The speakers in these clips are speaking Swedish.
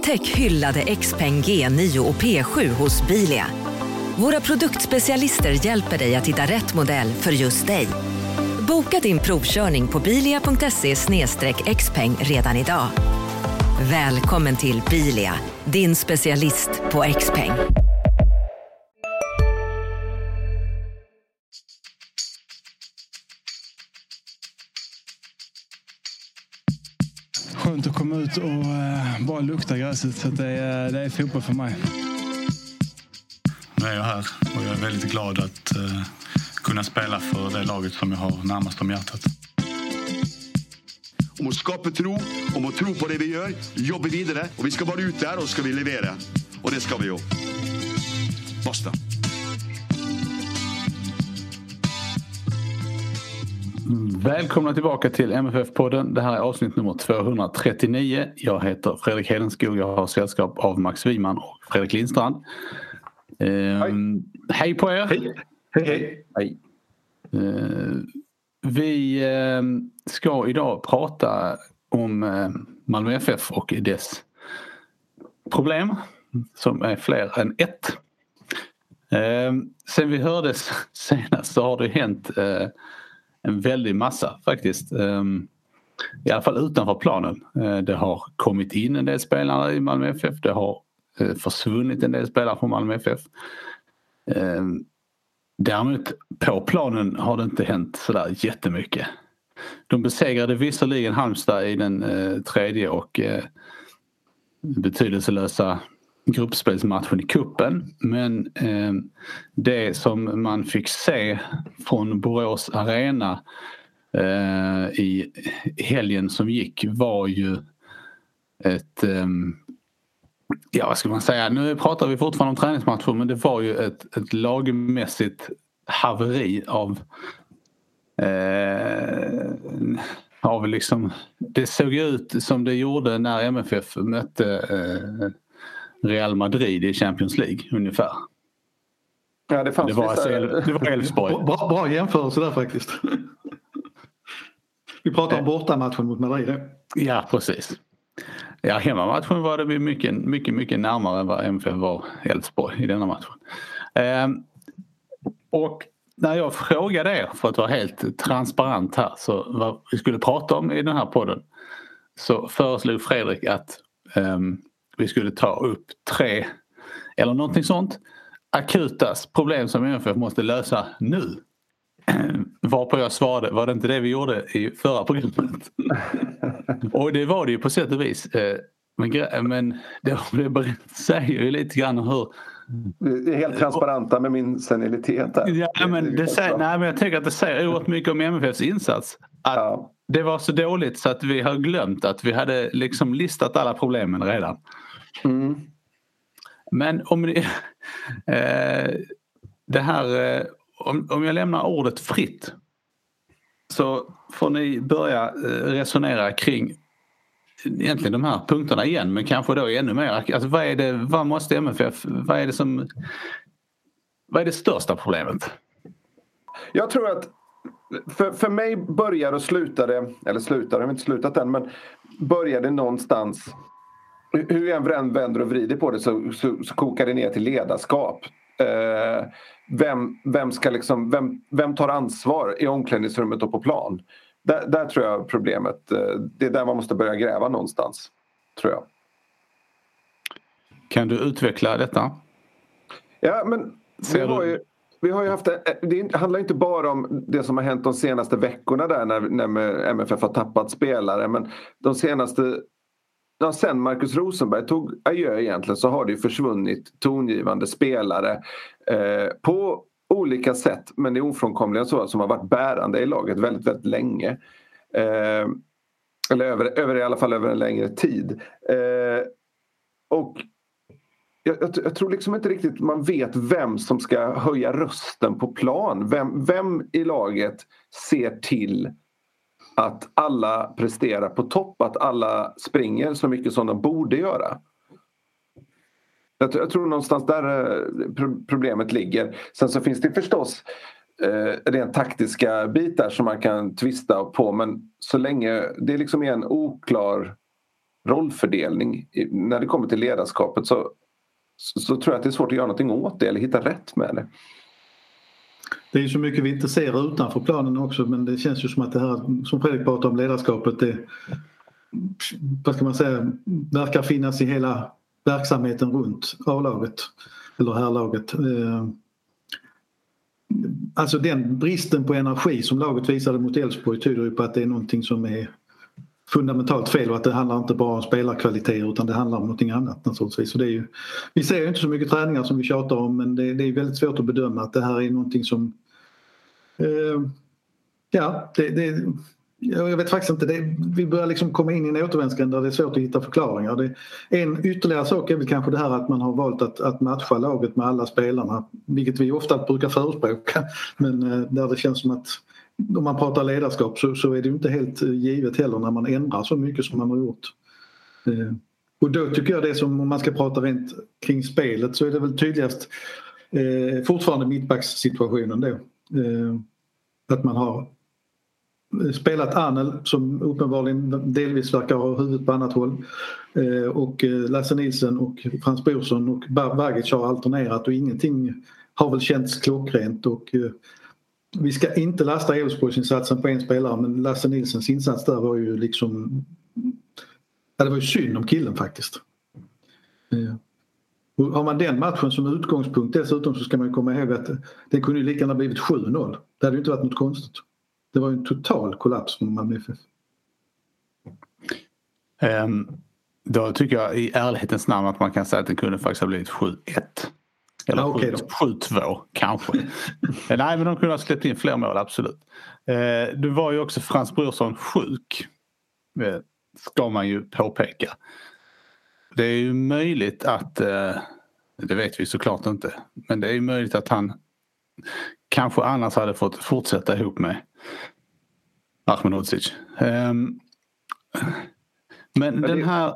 Upptäck hyllade XPeng G9 och P7 hos Bilia. Våra produktspecialister hjälper dig att hitta rätt modell för just dig. Boka din provkörning på bilia.se/xpeng redan idag. Välkommen till Bilia, din specialist på XPeng. Skönt att komma ut och bara lukta gräset, så att det är fotboll för mig. Nu är jag här och jag är väldigt glad att kunna spela för det laget som jag har närmast om hjärtat. Om att skapa tro, om att tro på det vi gör, jobba vidare, och vi ska vara ut där och ska vi leverera. Och det ska vi ju. Basta. Välkomna tillbaka till MFF-podden. Det här är avsnitt nummer 239. Jag heter Fredrik Hedenskog. Jag har sällskap av Max Wiman och Fredrik Lindstrand. Hej på er. Hej. Vi ska idag prata om Malmö FF och dess problem, som är fler än ett. Sen vi hördes senast så har det hänt en väldig massa faktiskt. I alla fall utanför planen. Det har kommit in en del spelare i Malmö FF. Det har försvunnit en del spelare från Malmö FF. Däremot på planen har det inte hänt sådär jättemycket. De besegrade visserligen Halmstad i den tredje och betydelselösa gruppspelsmatchen i kuppen, men det som man fick se från Borås Arena i helgen som gick var ju ett vad ska man säga, nu pratar vi fortfarande om träningsmatcher, men det var ju ett lagmässigt haveri av liksom, det såg ut som det gjorde när MFF mötte Real Madrid i Champions League ungefär. Ja, det var Elfsborg. Bra jämförelse där faktiskt. Vi pratar om bortamatchen mot Madrid. Ja, precis. Ja, hemmamatchen var det mycket närmare än vad MFF var Elfsborg i denna matchen. Och när jag frågade er, för att vara helt transparent här, så vad vi skulle prata om i den här podden, så föreslog Fredrik att vi skulle ta upp 3 eller någonting sånt akuta problem som MFF måste lösa nu. Varpå jag svarade, var det inte det vi gjorde i förra programmet? Och det var det ju på sätt och vis. Men det säger ju lite grann hur... Det är helt transparenta med min senilitet där. Ja, men men jag tänker att det säger oerhört mycket om MFFs insats. Att det var så dåligt så att vi har glömt att vi hade liksom listat alla problemen redan. Mm. Men om det här... Om jag lämnar ordet fritt så får ni börja resonera kring egentligen de här punkterna igen, men kanske då ännu mer. Alltså vad måste MFF, vad är det största problemet? Jag tror att för mig börjar och slutade, jag har inte slutat än, men började någonstans, hur jag än vänder och vrider på det så kokar det ner till ledarskap. Vem tar ansvar i omklädningsrummet och på plan? Där tror jag problemet, det är där man måste börja gräva någonstans, tror jag. Kan du utveckla detta? Ja, men vi har ju haft det handlar inte bara om det som har hänt de senaste veckorna där när MFF har tappat spelare, men de senaste, sen Marcus Rosenberg tog adjö egentligen, så har det ju försvunnit tongivande spelare på olika sätt, men det är ofrånkomligen så som har varit bärande i laget väldigt, väldigt länge. Eller i alla fall över en längre tid. Och jag tror liksom inte riktigt man vet vem som ska höja rösten på plan. Vem i laget ser till att alla presterar på topp, att alla springer så mycket som de borde göra. Jag tror någonstans där problemet ligger. Sen så finns det förstås rent taktiska bitar som man kan tvista på, men så länge det liksom är en oklar rollfördelning när det kommer till ledarskapet så tror jag att det är svårt att göra någonting åt det eller hitta rätt med det. Det är ju så mycket vi inte ser utanför planen också, men det känns ju som att det här som Fredrik pratar om ledarskapet, det, vad ska man säga, verkar finnas i hela verksamheten runt A-laget eller herrlaget. Alltså den bristen på energi som laget visade mot Elfsborg tyder ju på att det är någonting som är fundamentalt fel och att det handlar inte bara om spelarkvaliteter utan det handlar om någonting annat naturligtvis. Så det är ju, vi ser ju inte så mycket träningar som vi tjatar om, men det är väldigt svårt att bedöma att det här är någonting som jag vet faktiskt inte, vi börjar liksom komma in i en återvändsgränd där det är svårt att hitta förklaringar. En ytterligare sak är väl kanske det här att man har valt att matcha laget med alla spelarna, vilket vi ofta brukar förespråka, men där det känns som att om man pratar ledarskap så är det inte helt givet heller när man ändrar så mycket som man har gjort. Och då tycker jag det som, om man ska prata rent kring spelet, så är det väl tydligast fortfarande mittbackssituationen då. Att man har spelat Arnel som uppenbarligen delvis verkar ha huvudet på annat håll, och Lasse Nilsson och Frans Brorsson och Bagic har alternerat och ingenting har väl känts klockrent, och vi ska inte lasta Elfsborgsinsatsen på en spelare, men Lasse Nilssons insats där var ju liksom, det var ju synd om killen faktiskt. Och har man den matchen som utgångspunkt dessutom, så ska man komma ihåg att det kunde ju lika gärna blivit 7-0. Det hade ju inte varit något konstigt. Det var ju en total kollaps från Malmö FF. Då tycker jag i ärlighetens namn att man kan säga att det kunde faktiskt ha blivit 7-1. Eller 7-2 kanske. Nej, men de kunde ha släppt in fler mål, absolut. Det var ju också Frans Brorsson sjuk. Ska man ju påpeka. Det är ju möjligt att, det vet vi såklart inte, men det är ju möjligt att han kanske annars hade fått fortsätta ihop med Ahmedhodzic. Men den här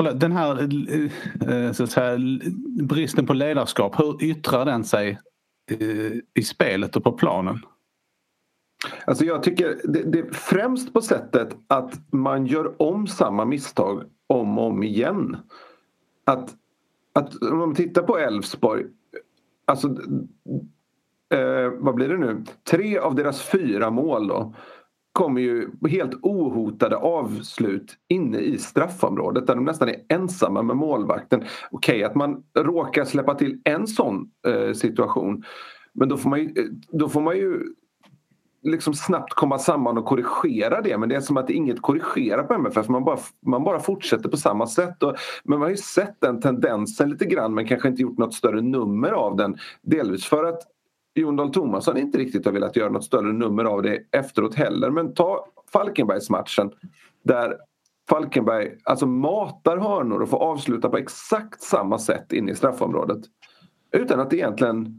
så att säga, bristen på ledarskap, hur yttrar den sig i spelet och på planen? Alltså jag tycker det är främst på sättet att man gör om samma misstag om och om igen. Att om man tittar på Elfsborg, alltså vad blir det nu? 3 av deras 4 mål då kommer ju helt ohotade avslut inne i straffområdet där de nästan är ensamma med målvakten. Okej, att man råkar släppa till en sån situation, men då får man ju liksom snabbt komma samman och korrigera det, men det är som att inget korrigerar på MFF, man bara fortsätter på samma sätt. Men man har ju sett den tendensen lite grann, men kanske inte gjort något större nummer av den, delvis för att Jon Dahl Tomasson inte riktigt har velat göra något större nummer av det efteråt heller. Men ta Falkenbergsmatchen där Falkenberg alltså matar hörnor och får avsluta på exakt samma sätt in i straffområdet utan att det egentligen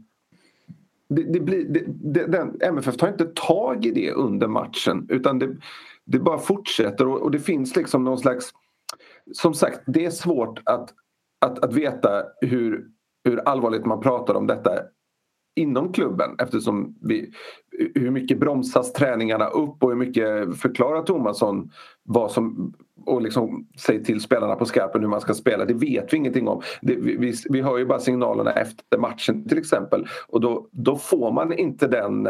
MFF tar inte tag i det under matchen, utan det bara fortsätter, och det finns liksom någon slags, som sagt, det är svårt att veta hur allvarligt man pratar om detta inom klubben, eftersom hur mycket bromsas träningarna upp och hur mycket förklarar Tomasson vad som, och liksom säger till spelarna på skarpen hur man ska spela, det vet vi ingenting om. Vi hör ju bara signalerna efter matchen till exempel, och då får man inte den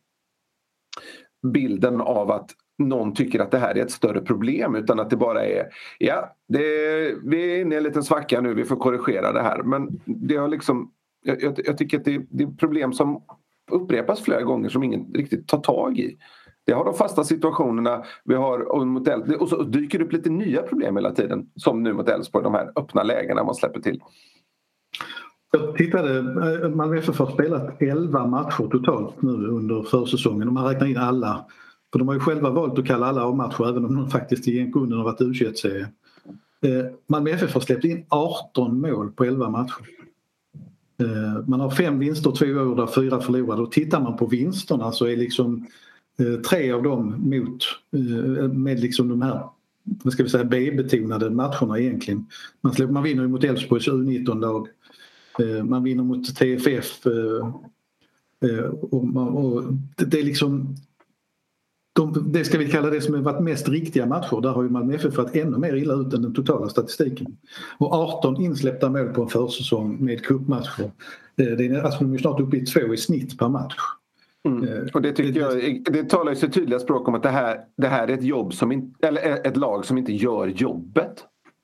bilden av att någon tycker att det här är ett större problem, utan att det bara är vi är inne i en liten svacka nu, vi får korrigera det här. Men det har liksom, jag tycker att det är problem som upprepas flera gånger som ingen riktigt tar tag i. Det har de fasta situationerna vi har, och så dyker det upp lite nya problem hela tiden, som nu mot Elfsborg, de här öppna lägena man släpper till. Jag tittade, Malmö FF har spelat 11 matcher totalt nu under försäsongen, och man räknar in alla. För de har ju själva valt att kalla alla avmatcher, även om de faktiskt i en kunden har varit U21-serie. Malmö FF har släppt in 18 mål på 11 matcher. Man har 5 vinster, 2 oavgjorda, 4 förlorade, och tittar man på vinsterna så är liksom 3 av dem med liksom de här, vad ska vi säga, B-betonade matcherna egentligen. Man vinner ju mot Elfsborgs U19-lag, man vinner mot TFF, och det är liksom, det ska vi kalla det som har varit mest riktiga matcher. Där har ju Malmö FF varit ännu mer illa ut än den totala statistiken. Och 18 insläppta mål på en försäsong med cupmatcher. Alltså de är snart uppe i 2 i snitt per match. Och det tycker jag, det talar ju så tydliga språk om att det här är ett jobb eller ett lag som inte gör jobbet.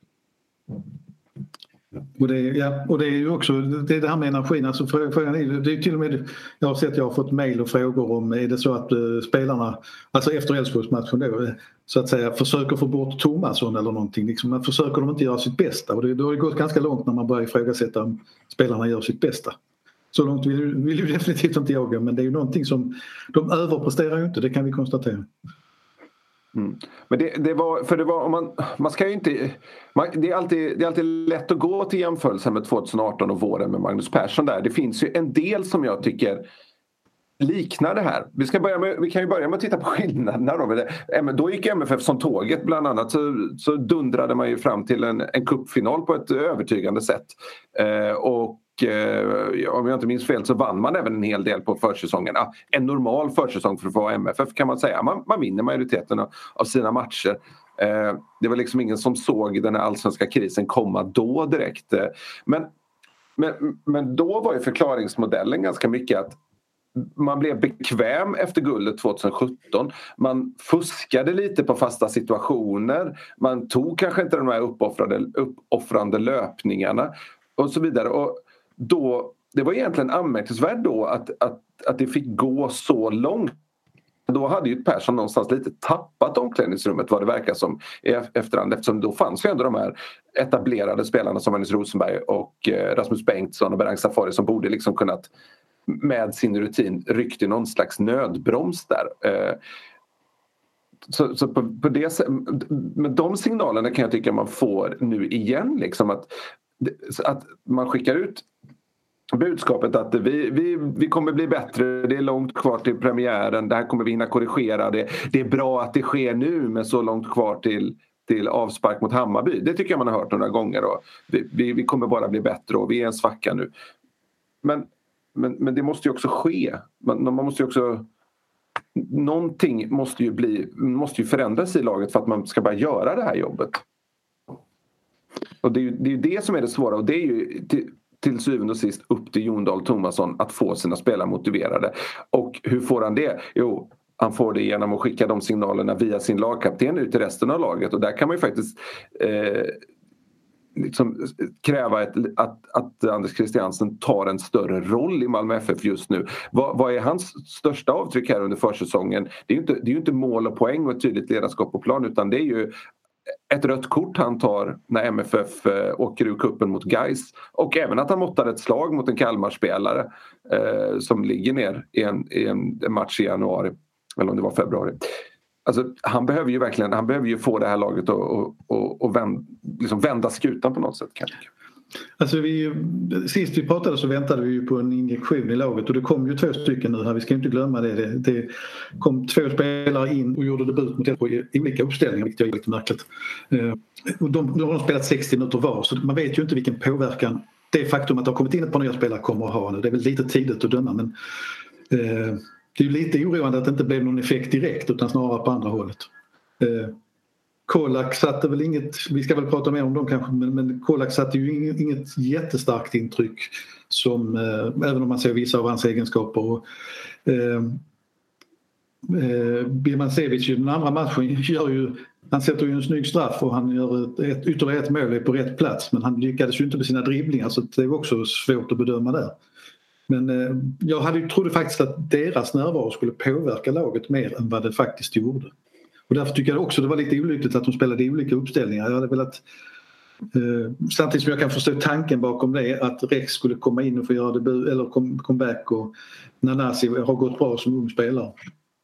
Och det är ju också det här med energin. Alltså frågan är, det är till och med, jag har fått mejl och frågor om, är det så att spelarna, alltså efter Elfsborgsmatchen då, så att säga försöker få bort Thomasson eller någonting, liksom, men försöker de inte göra sitt bästa, och då har det gått ganska långt när man börjar ifrågasätta om spelarna gör sitt bästa. Så långt vill ju definitivt inte jag gå, men det är ju någonting som de överpresterar ju inte, det kan vi konstatera. Men det var om man ska ju inte det är alltid lätt att gå till jämförelse med 2018 och våren med Magnus Persson där. Det finns ju en del som jag tycker liknar det här. Vi kan ju börja med att titta på skillnaderna då. Då gick MFF som tåget bland annat, så dundrade man ju fram till en cupfinal på ett övertygande sätt. Och om jag inte minns fel så vann man även en hel del på försäsongen. En normal försäsong för att få MFF kan man säga. Man vinner majoriteten av sina matcher. Det var liksom ingen som såg den här allsvenska krisen komma då direkt. Men då var ju förklaringsmodellen ganska mycket att man blev bekväm efter guldet 2017. Man fuskade lite på fasta situationer. Man tog kanske inte de här uppoffrande löpningarna och så vidare. Och då, det var egentligen anmärkningsvärt då att det fick gå så långt. Då hade ju Persson någonstans lite tappat omklädningsrummet, vad det verkar som i efterhand, eftersom då fanns ju ändå de här etablerade spelarna som Magnus Rosenberg och Rasmus Bengtsson och Berang Safari som borde liksom kunnat med sin rutin ryckt i någon slags nödbroms där. Så på det, med de signalerna kan jag tycka man får nu igen liksom att man skickar ut budskapet att vi kommer bli bättre, det är långt kvar till premiären, det här kommer vi hinna korrigera, det är bra att det sker nu med så långt kvar till avspark mot Hammarby. Det tycker jag man har hört några gånger och vi kommer bara bli bättre och vi är en svacka nu. Men det måste ju också ske. Man måste ju också, någonting måste ju förändras i laget för att man ska bara göra det här jobbet. Och det är ju det som är det svåra, och det är ju till syvende och sist upp till Jon Dahl Tomasson att få sina spelare motiverade. Och hur får han det? Jo, han får det genom att skicka de signalerna via sin lagkapten ut till resten av laget, och där kan man ju faktiskt liksom kräva att Anders Christiansen tar en större roll i Malmö FF just nu. Vad är hans största avtryck här under försäsongen? Det är ju inte mål och poäng och ett tydligt ledarskap på plan, utan det är ju ett rött kort han tar när MFF åker ur kuppen mot Gais, och även att han måttar ett slag mot en Kalmar-spelare som ligger ner i en match i januari, eller om det var februari. Alltså, han behöver ju få det här laget och vända skutan på något sätt kanske. Alltså sist vi pratade så väntade vi ju på en injektion i laget, och det kom ju 2 stycken nu här, vi ska inte glömma det. Det kom 2 spelare in och gjorde debut mot Elfsborg i olika uppställningar, vilket är lite märkligt. Och de har spelat 60 minuter var, så man vet ju inte vilken påverkan det faktum att det har kommit in ett par nya spelare kommer att ha nu. Det är väl lite tidigt att döma, men det är ju lite oroande att det inte blev någon effekt direkt utan snarare på andra hållet. Kolak satte väl inget, vi ska väl prata mer om dem kanske, men Kolak satte ju inget jättestarkt intryck som, även om man ser vissa av hans egenskaper. Och Birmancevic i den andra matchen han sätter ju en snygg straff och han gör ytterligare ett mål på rätt plats, men han lyckades ju inte med sina dribblingar, så det är också svårt att bedöma där. Men jag trodde faktiskt att deras närvaro skulle påverka laget mer än vad det faktiskt gjorde. Och därför tycker jag också det var lite olyckligt att de spelade i olika uppställningar. Jag hade velat, samtidigt som jag kan förstå tanken bakom det, att Rex skulle komma in och få göra debut eller comeback, och Nanasi har gått bra som ung spelare.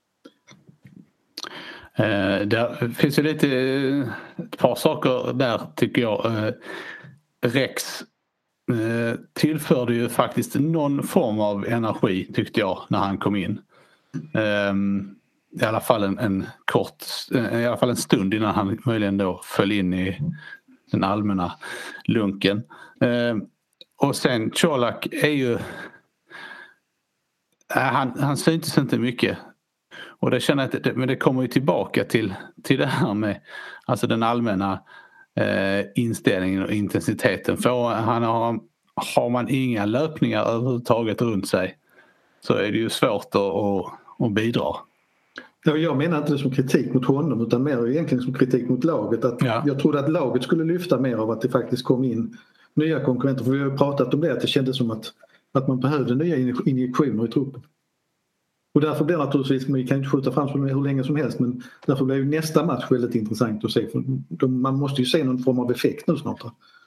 Det finns ju lite ett par saker där tycker jag. Rex tillförde ju faktiskt någon form av energi tyckte jag när han kom in. I alla fall i alla fall en stund innan han möjligen då föll in i den allmänna lunken. Och sen Colak är ju han syntes inte mycket. Och det känner jag men det kommer ju tillbaka till det här med alltså den allmänna inställningen och intensiteten. Har man inga löpningar överhuvudtaget runt sig så är det ju svårt att bidra. Ja, jag menar inte det som kritik mot honom utan mer egentligen som kritik mot laget. Jag trodde att laget skulle lyfta mer av att det faktiskt kom in nya konkurrenter. För vi har pratat om det, att det kändes som att man behövde nya injektioner i truppen. Och därför blir naturligtvis, vi kan inte skjuta fram hur länge som helst, men därför blir ju nästa match väldigt intressant att se. För man måste ju se någon form av effekt nu snart.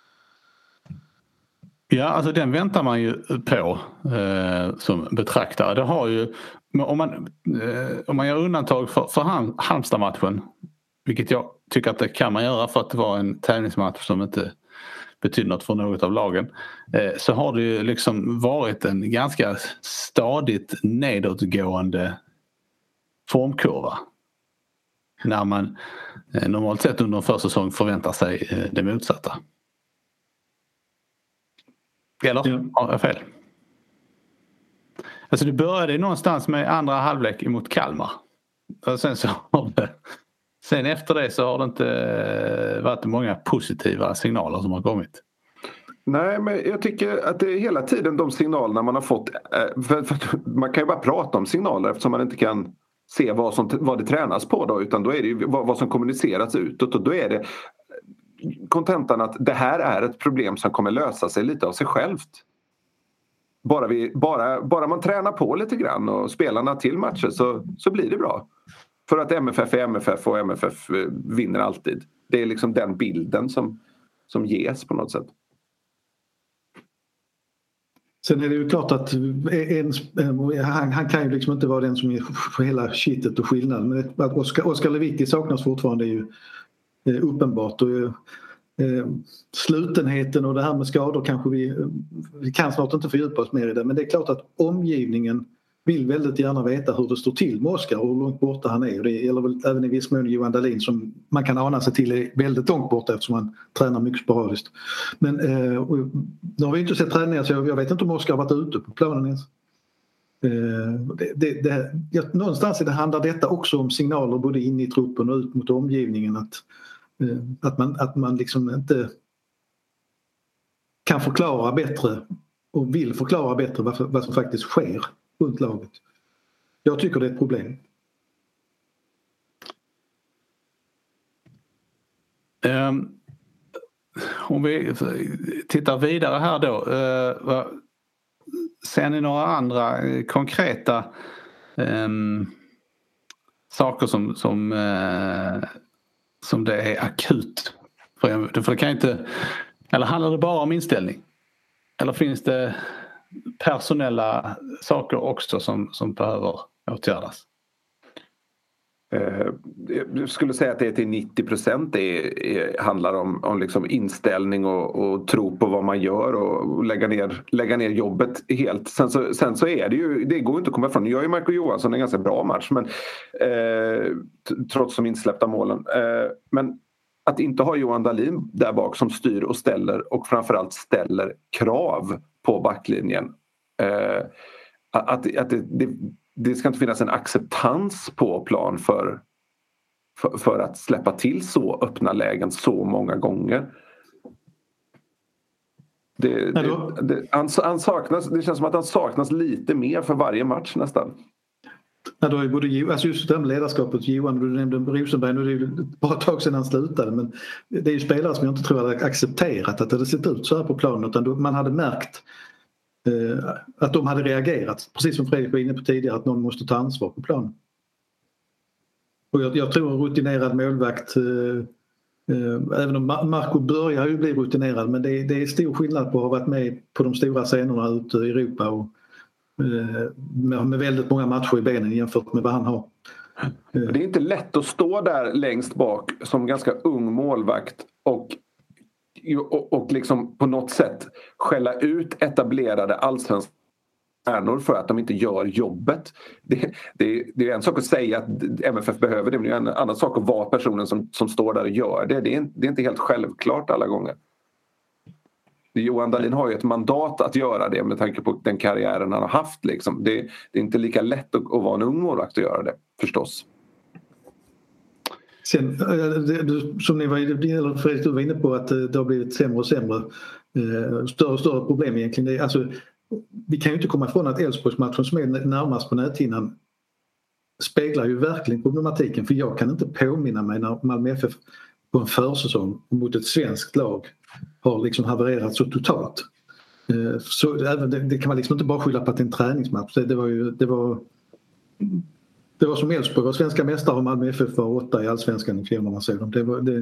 Ja, alltså den väntar man ju på som betraktare. Det har ju, om man gör undantag för Halmstad-matchen, vilket jag tycker att det kan man göra för att det var en tävlingsmatch som inte betyder något för något av lagen, så har det ju liksom varit en ganska stadigt nedåtgående formkurva. När man normalt sett under en försäsong förväntar sig det motsatta. Eller? Har jag fel? Alltså det började någonstans med andra halvlek emot Kalmar. Och sen efter det så har det inte varit många positiva signaler som har kommit. Nej, men jag tycker att det är hela tiden de signalerna man har fått. För man kan ju bara prata om signaler eftersom man inte kan se vad det tränas på då, utan då är det ju vad som kommuniceras utåt, och då är det kontentan att det här är ett problem som kommer lösa sig lite av sig självt. Bara man tränar på lite grann och spelarna till matcher så blir det bra. För att MFF är MFF och MFF vinner alltid. Det är liksom den bilden som ges på något sätt. Sen är det ju klart att han kan ju liksom inte vara den som är för hela shitet och skillnaden. Men att Oskar Lewicki saknas fortfarande är ju uppenbart. Och slutenheten och det här med skador kanske vi kan snart inte fördjupa oss mer i det. Men det är klart att omgivningen vill väldigt gärna veta hur det står till med Oskar och hur långt borta han är. Och det gäller väl även i viss mån Johan Dahlin som man kan ana sig till är väldigt långt borta eftersom han tränar mycket sporadiskt. Men nu har vi inte sett träningar så jag vet inte om Oskar har varit ute på planen ens. Någonstans handlar detta också om signaler både in i truppen och ut mot omgivningen att man liksom inte kan förklara bättre och vill förklara bättre vad som faktiskt sker runt laget. Jag tycker det är ett problem. Om vi tittar vidare här då. Ser ni några andra konkreta saker som det är akut? För det kan inte, eller handlar det bara om inställning? Eller finns det personella saker också som behöver åtgärdas? Jag skulle säga att det till 90% handlar om liksom inställning och tro på vad man gör och lägga ner jobbet helt. Sen så är det ju, det går inte att komma ifrån. Jag är Marco Johansson en ganska bra match men trots de insläppta målen. Men att inte ha Johan Dahlin där bak som styr och ställer och framförallt ställer krav på backlinjen. Att det ska inte finnas en acceptans på plan för att släppa till så öppna lägen så många gånger. Han saknas, det känns som att han saknas lite mer för varje match nästan. Ja, då är både, alltså just det med ledarskapet, Johan, du nämnde Rosenberg, nu är det ju bara ett tag sedan han slutade, men det är ju spelare som jag inte tror hade accepterat att det hade sett ut så här på planen, utan man hade märkt att de hade reagerat, precis som Fredrik var inne på tidigare, att någon måste ta ansvar på planen. Och jag tror en rutinerad målvakt, även om Marco börjar ju bli rutinerad, men det är stor skillnad på att ha varit med på de stora scenerna ute i Europa och med väldigt många matcher i benen jämfört med vad han har. Det är inte lätt att stå där längst bak som ganska ung målvakt och liksom på något sätt skälla ut etablerade allsvenska stjärnor för att de inte gör jobbet. Det är en sak att säga att MFF behöver det, men det är en annan sak att vara personen som står där och gör det. Det är inte helt självklart alla gånger. Johan Dahlin har ju ett mandat att göra det med tanke på den karriären han har haft. Liksom. Det är inte lika lätt att vara en ung målvakt och göra det. förstås. Sen, som ni var inne på, att det har blivit sämre och sämre, större och större problem egentligen. Vi kan ju inte komma ifrån att Elfsborgsmatchen som är närmast på näthinnan speglar ju verkligen problematiken, för jag kan inte påminna mig när Malmö FF på en försäsong mot ett svenskt lag har liksom havererat så totalt. Så det kan man liksom inte bara skylla på att det är en träningsmatch. Det var som Elfsborg var svenska mästare och Malmö FF var 8 i Allsvenskan i fjol när man såg dem.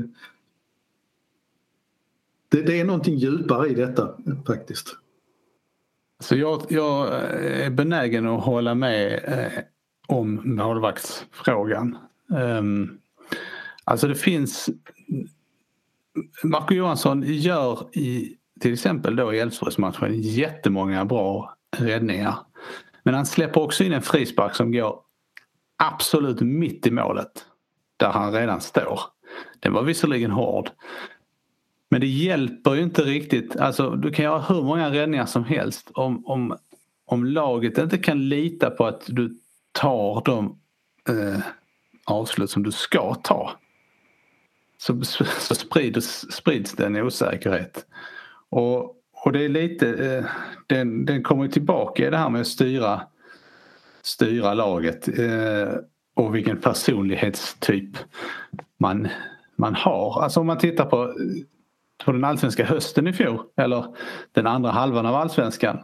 Det är någonting djupare i detta faktiskt. Så jag är benägen att hålla med om målvaktsfrågan. Alltså det finns... Marco Johansson gör till exempel då i Elfsborgsmatchen jättemånga bra räddningar. Men han släpper också in en frispark som går absolut mitt i målet. Där han redan står. Den var visserligen hård. Men det hjälper ju inte riktigt. Alltså du kan göra hur många räddningar som helst. Om laget inte kan lita på att du tar de avslut som du ska ta. Så sprids det en osäkerhet. Och det är lite... Den kommer tillbaka i det här med att styra laget. Och vilken personlighetstyp man har. Alltså om man tittar på den allsvenska hösten i fjol, eller den andra halvan av allsvenskan,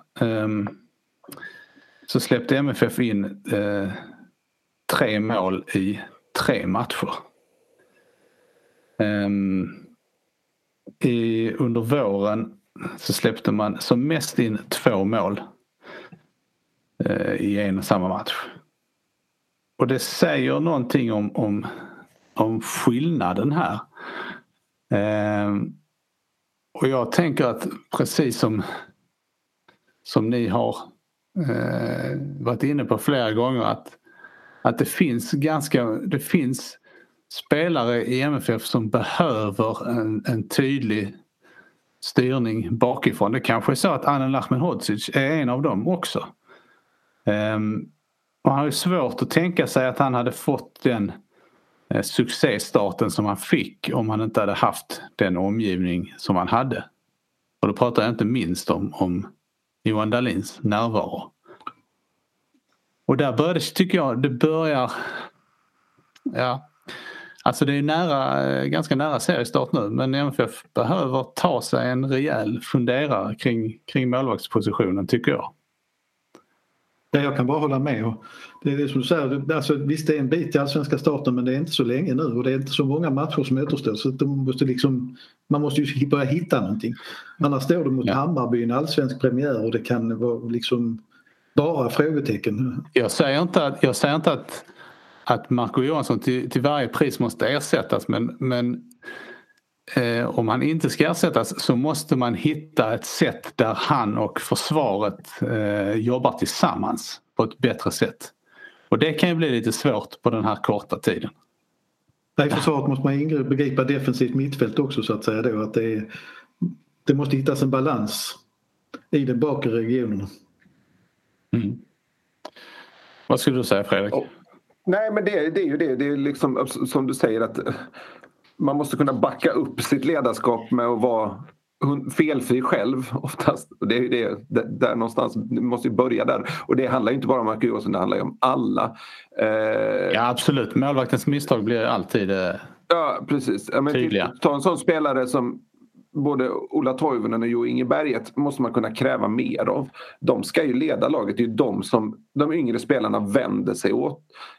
så släppte MFF in 3 mål i 3 matcher. Under våren så släppte man som mest in 2 mål i en och samma match. Och det säger någonting om skillnaden här. Och jag tänker att precis som ni har varit inne på flera gånger, att det finns spelare i MFF som behöver en tydlig styrning bakifrån. Det kanske är så att Anan Ahmedhodzic är en av dem också. Och han har ju svårt att tänka sig att han hade fått den succéstarten som han fick om han inte hade haft den omgivning som han hade. Och då pratar jag inte minst om Johan Dahlins närvaro. Och där tycker jag det börjar... Ja, alltså det är ganska nära seriestart nu, men MFF behöver ta sig en rejäl funderare kring målvaktspositionen, tycker jag. Ja, jag kan bara hålla med. Och det är det som du säger, alltså, visst det är en bit i allsvenska starten, men det är inte så länge nu och det är inte så många matcher som återstår, så man måste ju börja hitta någonting. Annars står du mot Hammarby, en allsvensk premiär, och det kan vara liksom bara frågetecken. Jag säger inte att Marco Johansson till varje pris måste ersättas, men om han inte ska ersättas så måste man hitta ett sätt där han och försvaret jobbar tillsammans på ett bättre sätt. Och det kan ju bli lite svårt på den här korta tiden. I försvaret måste man begripa defensivt mittfält också, så att säga då, att det måste hittas en balans i den bakre regionen. Mm. Vad skulle du säga, Fredrik? Nej, men det är ju det. Det är liksom som du säger, att man måste kunna backa upp sitt ledarskap med att vara felfri själv oftast. Det är ju det där någonstans, det måste ju börja där. Och det handlar ju inte bara om Marco Johansson, det handlar ju om alla. Ja, absolut. Målvaktens misstag blir alltid precis. tydliga. Ta en sån spelare som både Ola Toivonen och Jo Inge Berget måste man kunna kräva mer av. De ska ju leda laget. Det är ju de som de yngre spelarna vänder sig åt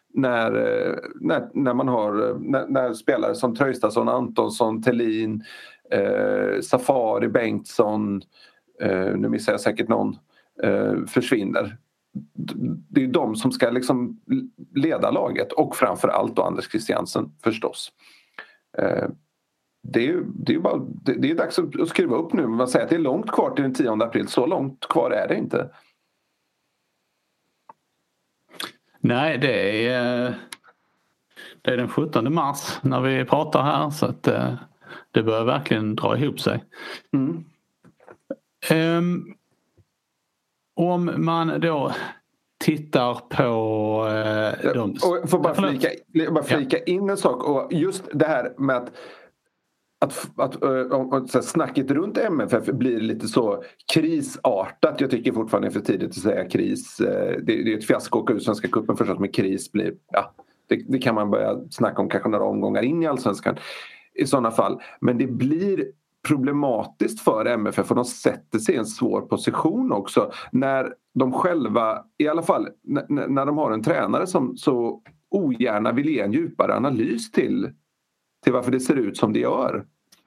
när man har när spelare som Traustason, Antonsson, Thelin, Safari, Bengtsson, nu missar jag säkert någon, försvinner. Det är de som ska liksom leda laget, och framförallt då Anders Christiansen förstås. Det är dags att skruva upp nu. Man säger att det är långt kvar till den 10 april. Så långt kvar är det inte. Nej, det är den 17 mars när vi pratar här, så att det börjar verkligen dra ihop sig. Om man då tittar på och får bara flika in en sak. Och just det här med att snacket runt MFF blir lite så krisartat. Jag tycker fortfarande är för tidigt att säga kris. Det är ett fiasko att åka ut Svenska cupen förstås, med kris blir... Ja, det kan man börja snacka om kanske några omgångar in i Allsvenskan i sådana fall. Men det blir problematiskt för MFF, för de sätter sig i en svår position också när de själva, i alla fall när de har en tränare som så ogärna vill ge en djupare analys till varför det ser ut som det gör.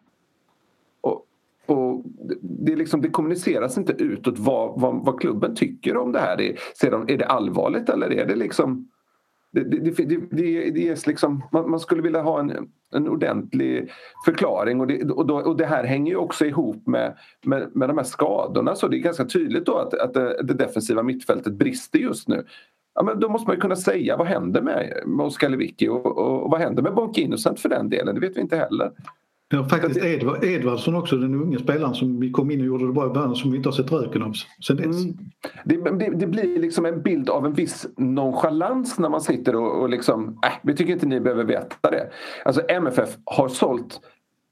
Och det, liksom, det kommuniceras inte utåt vad klubben tycker om det här. Är det allvarligt eller är det liksom... Det är liksom, man skulle vilja ha en ordentlig förklaring, och det här hänger ju också ihop med de här skadorna, så det är ganska tydligt då att det defensiva mittfältet brister just nu. Ja, men då måste man ju kunna säga vad händer med Oskar Lewicki och vad händer med Bonke Innocent för den delen, det vet vi inte heller. Ja, faktiskt Edvardsson också, den unga spelaren som vi kom in och gjorde det bra i början, som vi inte har sett röken av sen dess. Det blir liksom en bild av en viss nonchalans när man sitter och liksom, vi tycker inte ni behöver veta det. Alltså MFF har sålt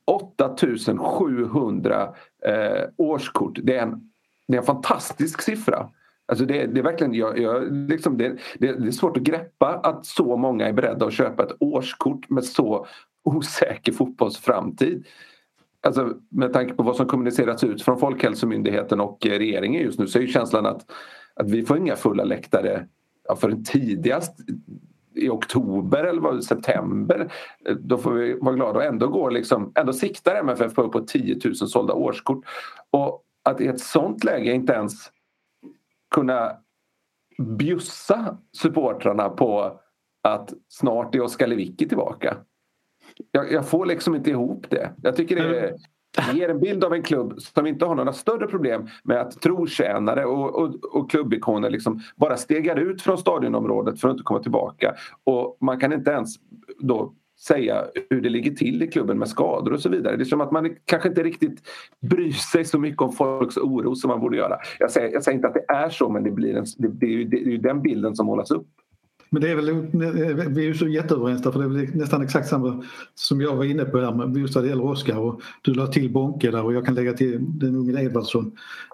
8700 årskort. Det är en fantastisk siffra. Alltså det är verkligen, liksom det är svårt att greppa att så många är beredda att köpa ett årskort med så osäker fotbollsframtid. Alltså med tanke på vad som kommunicerats ut från Folkhälsomyndigheten och regeringen just nu, så är ju känslan att vi får inga fulla läktare förrän tidigast i oktober eller september. Då får vi vara glada och ändå siktar MFF på 10 000 sålda årskort. Och att i ett sånt läge inte ens kunna bjussa supportrarna på att snart är Oskar Lewicki tillbaka. Jag får liksom inte ihop det. Jag tycker det ger en bild av en klubb som inte har några större problem med att trotjänare och klubbikoner liksom bara stegar ut från stadionområdet för att inte komma tillbaka. Och man kan inte ens då säga hur det ligger till i klubben med skador och så vidare. Det är som att man kanske inte riktigt bryr sig så mycket om folks oro som man borde göra. Jag säger inte att det är så, men det är ju den bilden som hållas upp. Men det är väl, vi är ju så jätteöverens där, för det är väl nästan exakt samma som jag var inne på här med just det gäller Oskar, och du la till Bonke där och jag kan lägga till den unge Edvardsson.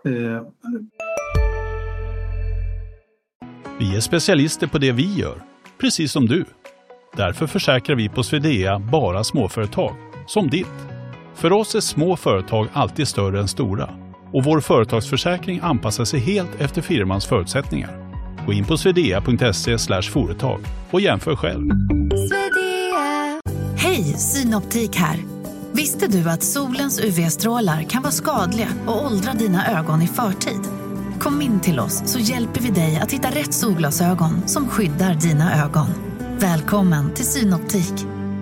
Vi är specialister på det vi gör, precis som du. Därför försäkrar vi på Swedea bara småföretag, som ditt. För oss är små företag alltid större än stora, och vår företagsförsäkring anpassar sig helt efter firmans förutsättningar. Gå in på swedea.se/företag och jämför själv. Hej, Synoptik här. Visste du att solens UV-strålar kan vara skadliga och åldra dina ögon i förtid? Kom in till oss så hjälper vi dig att hitta rätt solglasögon som skyddar dina ögon. Välkommen till Synoptik.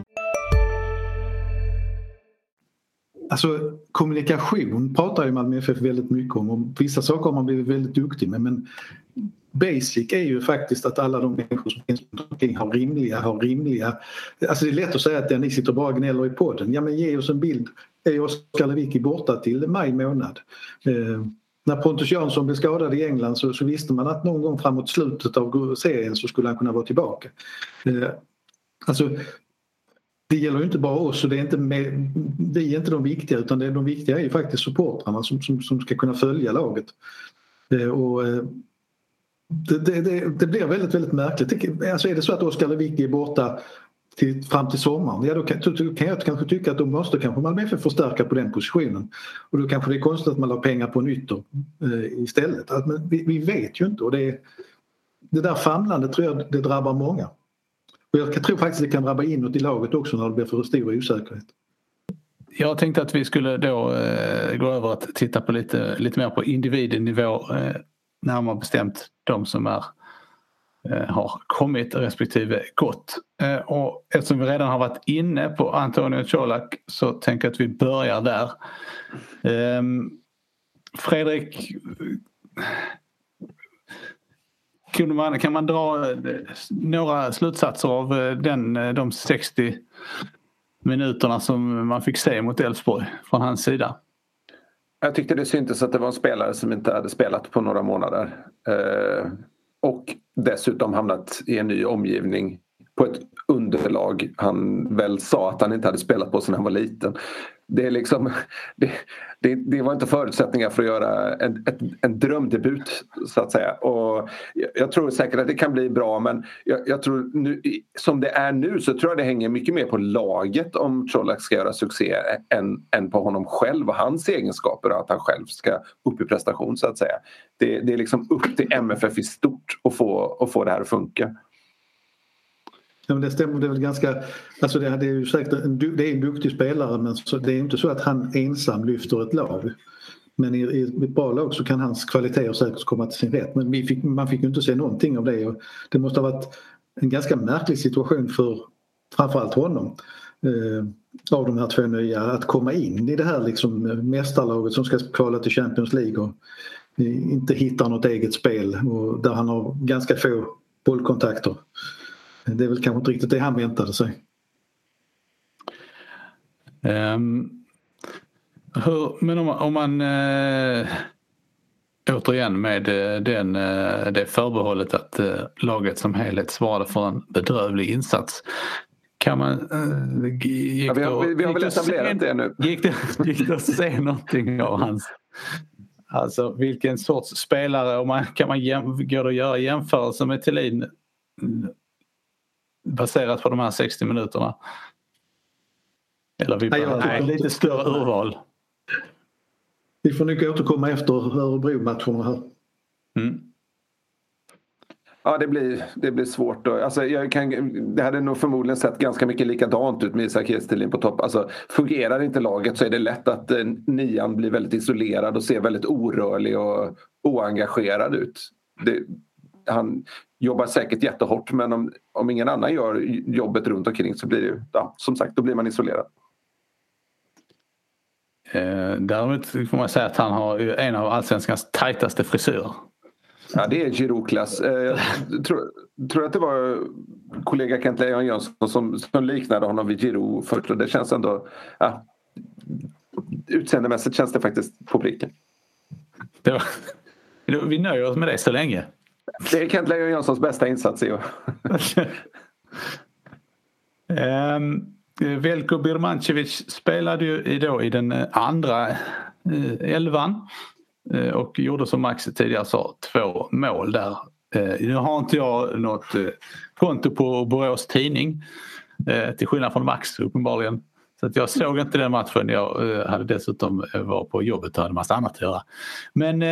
Alltså kommunikation pratar ju Malmö FF väldigt mycket om, och vissa saker har man blivit väldigt duktig med, men basic är ju faktiskt att alla de människor som finns omkring har rimliga. Alltså det är lätt att säga att ni sitter bara och gnäller i podden. Ja, men ge oss en bild. Är Oskar Lewicki borta till maj månad? När Pontus Jansson blev skadad i England så visste man att någon gång framåt slutet av serien så skulle han kunna vara tillbaka. Alltså det gäller ju inte bara oss, och det är inte vi är inte de viktiga, utan de viktiga är ju faktiskt supportrarna som ska kunna följa laget. Och det blir väldigt, väldigt märkligt. Alltså är det så att Oskar Lewicki är borta fram till sommaren, ja, då kan jag kanske tycka att de måste kanske Malmö FF förstärka på den positionen. Och då kanske det är konstigt att man har pengar på en ytter istället. Men vi vet ju inte, och det där famlandet tror jag det drabbar många. Och jag tror faktiskt det kan drabba inåt i laget också när det blir för stor osäkerhet. Jag tänkte att vi skulle då gå över att titta på lite mer på individnivå, närmare bestämt de som har kommit respektive gått. Och eftersom vi redan har varit inne på Antonio Colak så tänker jag att vi börjar där. Fredrik, kan man dra några slutsatser av de 60 minuterna som man fick se mot Elfsborg från hans sida? Jag tyckte det syntes att det var en spelare som inte hade spelat på några månader. och dessutom hamnat i en ny omgivning på ett underlag han väl sa att han inte hade spelat på sedan han var liten. Det är liksom, det var inte förutsättningar för att göra en drömdebut så att säga. Och jag tror säkert att det kan bli bra, men jag tror nu, som det är nu så tror jag det hänger mycket mer på laget om Colak ska göra succé än på honom själv och hans egenskaper och att han själv ska upp i prestation så att säga. Det är liksom upp till MFF i stort att få det här att funka. Ja, men det stämmer, det är väl ganska, alltså det är ju säkert det är en duktig spelare, men det är inte så att han ensam lyfter ett lag. Men i ett bra lag så kan hans kvaliteter säkert komma till sin rätt, men man fick ju inte se någonting av det, och det måste ha varit en ganska märklig situation för framförallt honom av de här 2 nya att komma in i det här liksom mästarlaget som ska kvala till Champions League och inte hittar något eget spel och där han har ganska få bollkontakter. Det är väl kanske inte riktigt det han väntade sig. Men om man återigen med det förbehållet att laget som helhet svarade för en bedrövlig insats, kan man vi har väl etablerat det nu. Gick det att se någonting av hans, alltså vilken sorts spelare, och går det att göra jämförelser med Thelin baserat på de här 60 minuterna? Eller vi behöver lite större urval. Vi får nog återkomma efter Örebro-matcherna här. Ja, det blir svårt. Alltså, det hade nog förmodligen sett ganska mycket likadant ut med Isak Hestelin på topp. Alltså, fungerar inte laget så är det lätt att nian blir väldigt isolerad och ser väldigt orörlig och oengagerad ut. Han jobbar säkert jättehårt, men om ingen annan gör jobbet runt omkring så blir det, som sagt, då blir man isolerad. Däremot får man säga att han har en av allsvenskans tajtaste frisyrer. Ja, det är Giroud-klass. Jag tror att det var kollega Kent Lejon Jönsson som liknade honom vid Giroud först, och det känns ändå, utseendemässigt känns det faktiskt på pricken. Vi nöjer oss med det så länge. Det är Kent Lejon Jönssons bästa insats i år. Veljko Birmancevic spelade ju i den andra 11 och gjorde som Max tidigare sa 2 mål där. Nu har inte jag något konto på Borås tidning till skillnad från Max uppenbarligen. Så att jag såg inte den matchen. Jag hade dessutom var på jobbet och hade en massa annat att göra. Men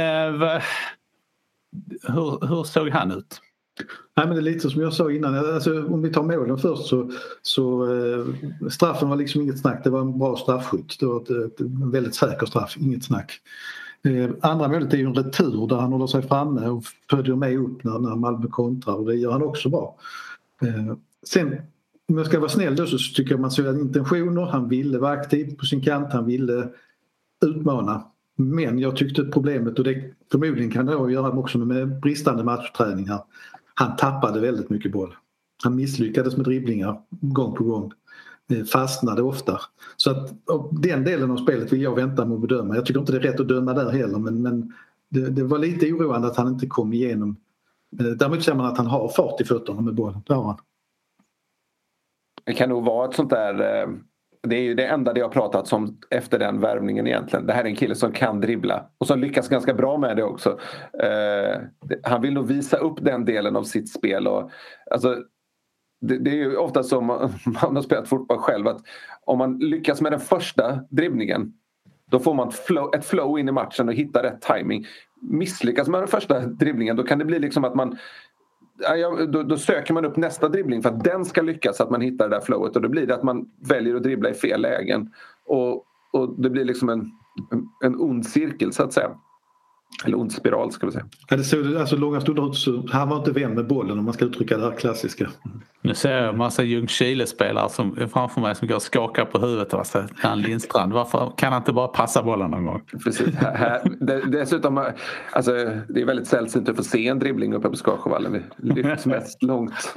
hur såg han ut? Nej, men det är lite som jag sa innan. Alltså, om vi tar målen först så straffen var liksom inget snack. Det var en bra straffskytt. Det var en väldigt säker straff, inget snack. Andra målet är ju en retur där han håller sig framme och följer med upp när Malmö kontrar, och det gör han också bra. Sen, om jag ska vara snäll då, så tycker jag man såg intentioner. Han ville vara aktiv på sin kant, han ville utmana. Men jag tyckte problemet, och det förmodligen kan det ha att göra också med bristande matchträning här, han tappade väldigt mycket boll. Han misslyckades med dribblingar gång på gång. Fastnade ofta. Så att den delen av spelet vill jag vänta med att bedöma. Jag tycker inte det är rätt att döma där heller, men det var lite oroande att han inte kom igenom. Däremot ser man att han har fart i fötterna med bollen. Där har han. Det kan nog vara ett sånt där... Det är ju det enda det har pratats om efter den värvningen egentligen. Det här är en kille som kan dribbla och som lyckas ganska bra med det också. Han vill nog visa upp den delen av sitt spel. Och, alltså, det är ju ofta som man har spelat fotboll själv, att om man lyckas med den första dribbningen, då får man ett flow in i matchen och hittar rätt timing. Misslyckas med den första dribblingen, då kan det bli liksom att man... Då söker man upp nästa dribbling för att den ska lyckas, så att man hittar det där flowet, och då blir det att man väljer att dribbla i fel lägen och det blir liksom en ond cirkel så att säga, eller ond spiral ska vi säga. Ja, det såg alltså långa stunder så han var inte vän med bollen, om man ska uttrycka det här klassiska. Nu ser jag en massa Ljungskile-spelare som är framför mig som går och skakar på huvudet och säger han Lindstrand, varför kan han inte bara passa bollen någon gång? Precis, dessutom alltså, det är väldigt sällsynt att få se en dribbling uppe på Skarsjövallen. Vi lyfts mest långt.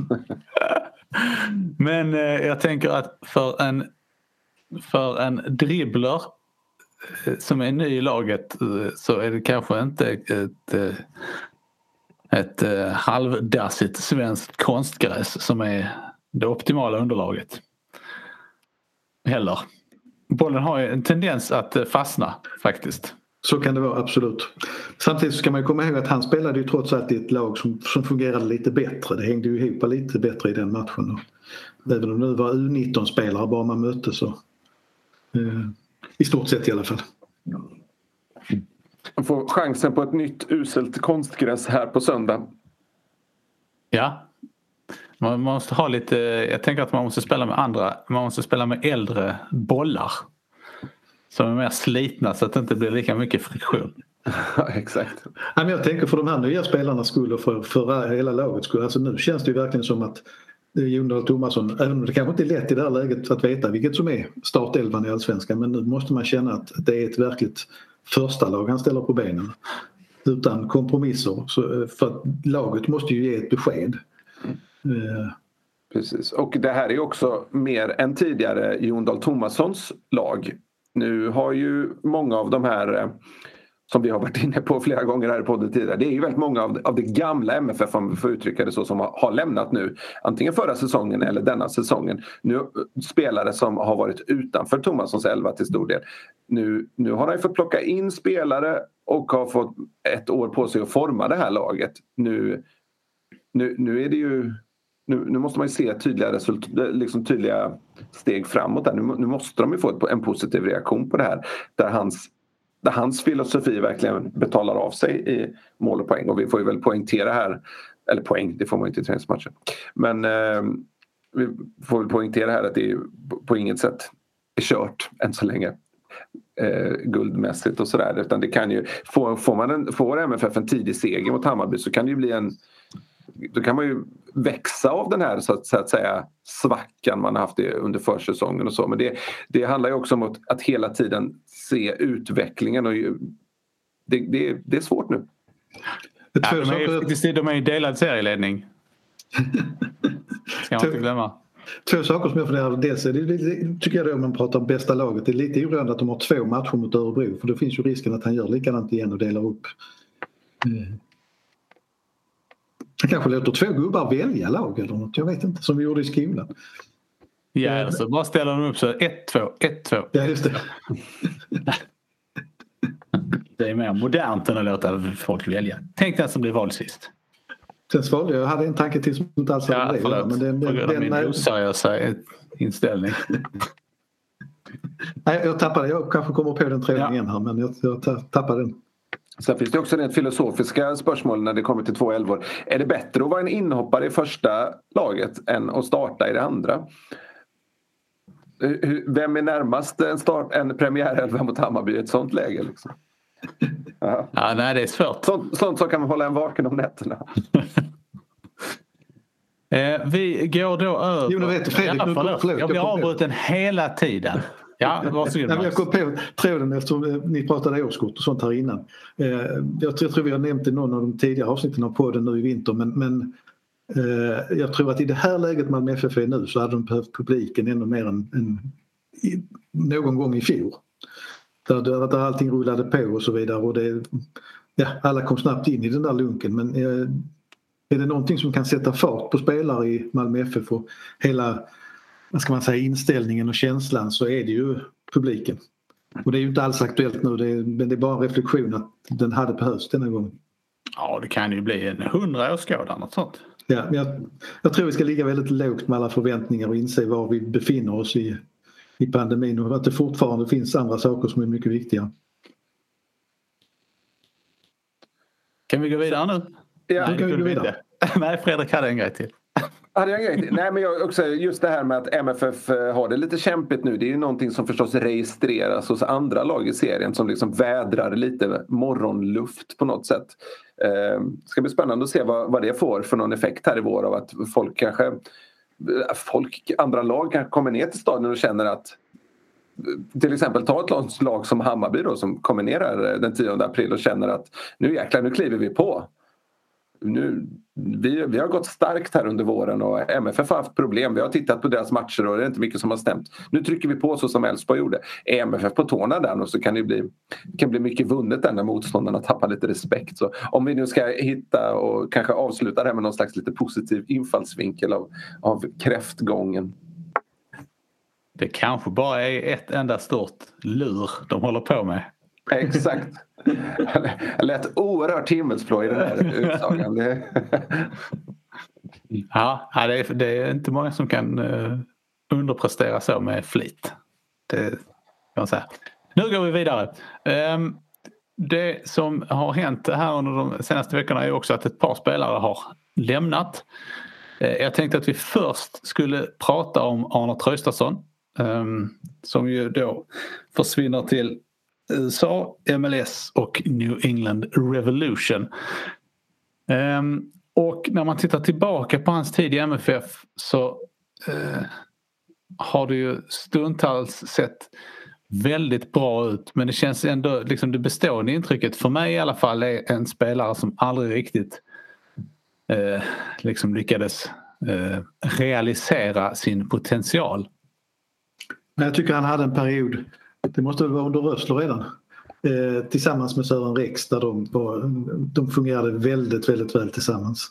Men jag tänker att för en dribbler som är ny i laget så är det kanske inte ett halvdassigt svenskt konstgräs som är det optimala underlaget. Heller. Bollen har ju en tendens att fastna faktiskt. Så kan det vara, absolut. Samtidigt ska man komma ihåg att han spelade ju trots allt i ett lag som fungerade lite bättre. Det hängde ju ihop lite bättre i den matchen. Även om det nu var U19-spelare bara man mötte så. I stort sett i alla fall. Man får chansen på ett nytt uselt konstgräs här på söndag. Ja. Man måste ha lite, jag tänker att man måste spela med äldre bollar som är mer slitna så att det inte blir lika mycket friktion. Ja, exakt. Ja, men jag tänker för de här nya spelarna skulle och för hela laget skulle. Alltså nu känns det ju verkligen som att Jon Dahl Tomasson, även om det kanske inte är lätt i det här läget att veta vilket som är startelvan i Allsvenskan, men nu måste man känna att det är ett verkligt första lag han ställer på benen. Utan kompromisser. Så, för att laget måste ju ge ett besked. Precis. Och det här är också mer än tidigare Jon Dahl Tomassons lag. Nu har ju många av de här som vi har varit inne på flera gånger här i podden tidigare. Det är ju väldigt många av det gamla MFF, om vi får uttrycka det så, som har lämnat nu. Antingen förra säsongen eller denna säsongen. Nu spelare som har varit utanför Tomassons 11 till stor del. Nu har han fått plocka in spelare och har fått ett år på sig att forma det här laget. Nu är det ju... Nu måste man ju se tydliga liksom tydliga steg framåt där. Nu måste de ju få en positiv reaktion på det här. Där hans filosofi verkligen betalar av sig i mål och poäng. Och vi får ju väl poängtera här, eller poäng, det får man ju inte i träningsmatchen. Men vi får väl poängtera här att det på inget sätt är kört än så länge. Guldmässigt och sådär. Utan det kan ju, får MFF en tidig seger mot Hammarby så kan det ju bli då kan man ju växa av den här så att säga svackan man har haft under försäsongen och så. Men det handlar ju också om att hela tiden se utvecklingen och det är svårt nu. De är ju delad serieledning. Ska man inte glömma. Två saker som jag funderar. Dels är det tycker jag då, om man pratar om bästa laget, det är lite oroande att de har 2 matcher mot Örebro, för då finns ju risken att han gör likadant igen och delar upp. Han kanske låter 2 gubbar välja lag eller något, jag vet inte, som vi gjorde i skolan. Ja, så bara ställer de upp så 1-2. Ja, just det. Det är mer modernt än att låta folk välja. Tänk den som blir vald sist. Sen svalde jag hade en tanke till som inte alls hade det. Ja, förlåt. Min oseriösa inställning. Nej, jag tappade. Jag kanske kommer på den träningen igen här, men jag tappade den. Sen finns det också rent filosofiska spörsmål när det kommer till 2 elvor. Är det bättre att vara en inhoppare i första laget än att starta i det andra? Vem är närmast en premiärelva mot Hammarby i ett sånt läge? Liksom? Ja, nej, det är svårt. Sånt så kan man hålla en vaken om nätterna. Vi går då över... Jo, vet du, Fredrik, jag blir avbruten hela tiden. Ja, varsågod. Jag kom på tråden eftersom ni pratade årskort och sånt här innan. Jag tror vi har nämnt i någon av de tidigare avsnitten av podden nu i vinter, men jag tror att i det här läget Malmö FF är nu så hade de behövt publiken ännu mer än någon gång i fjol. Där allting rullade på och så vidare och alla kom snabbt in i den där lunken, men är det någonting som kan sätta fart på spelare i Malmö FF och hela, vad ska man säga, inställningen och känslan, så är det ju publiken. Och det är ju inte alls aktuellt nu, men det är bara en reflektion att den hade behövts denna gång. Ja, det kan ju bli en 100 åskådare, något sånt. Ja, men jag tror vi ska ligga väldigt lågt med alla förväntningar och inse var vi befinner oss i pandemin och att det fortfarande finns andra saker som är mycket viktiga. Kan vi gå vidare nu? Ja, kan vi gå vidare. Nej, Fredrik hade en grej till. Nej, men jag också, just det här med att MFF har det lite kämpigt nu, det är ju någonting som förstås registreras hos andra lag i serien som liksom vädrar lite morgonluft på något sätt. Ska bli spännande att se vad det får för någon effekt här i vår av att andra lag kanske kommer ner till stadion och känner att till exempel ta ett lag som Hammarby då, som kommer ner här den 10 april och känner att nu kliver vi på. vi har gått starkt här under våren och MFF har haft problem. Vi har tittat på deras matcher och det är inte mycket som har stämt. Nu trycker vi på så som Elfsborg gjorde. Är MFF på tårna där och så kan det bli mycket vunnet där när motståndarna tappar lite respekt. Så om vi nu ska hitta och kanske avsluta det här med någon slags lite positiv infallsvinkel av kräftgången. Det kanske bara är ett enda stort lur de håller på med. Exakt. Jag lät oerhört himmelsblå i den här utsagan. Ja, det är inte många som kan underprestera så med flit. Det kan man säga. Nu går vi vidare. Det som har hänt här under de senaste veckorna är också att ett par spelare har lämnat. Jag tänkte att vi först skulle prata om Arne Traustason som ju då försvinner till USA, MLS och New England Revolution. Och när man tittar tillbaka på hans tid i MFF så har det ju stundtals sett väldigt bra ut, men det känns ändå liksom det bestående intrycket för mig i alla fall är en spelare som aldrig riktigt liksom lyckades realisera sin potential. Jag tycker han hade en period, det måste väl vara under Rössler redan, tillsammans med Sören Rex där de fungerade väldigt, väldigt väl tillsammans.